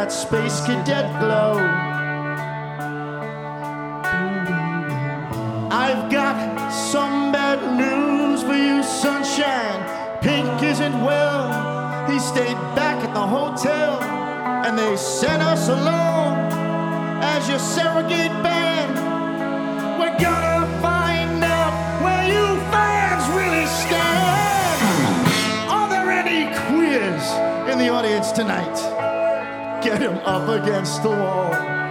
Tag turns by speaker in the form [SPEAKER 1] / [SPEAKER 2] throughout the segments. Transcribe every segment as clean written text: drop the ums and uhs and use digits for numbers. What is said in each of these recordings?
[SPEAKER 1] that space cadet glow. I've got some bad news for you, sunshine. Pink isn't well. He stayed back at the hotel, and they sent us along as your surrogate band. We're gonna find out where you fans really stand. Are there any queers in the audience tonight? Get him up against the wall.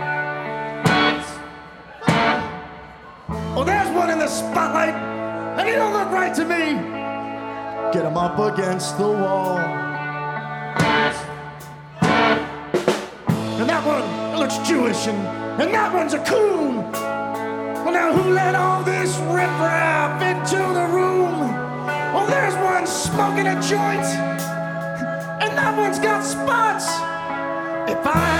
[SPEAKER 1] Oh, there's one in the spotlight, and he don't look right to me. Get him up against the wall. And that one looks Jewish, and that one's a coon. Well, now who let all this riffraff into the room? Oh, there's one smoking a joint, and that one's got spots. If I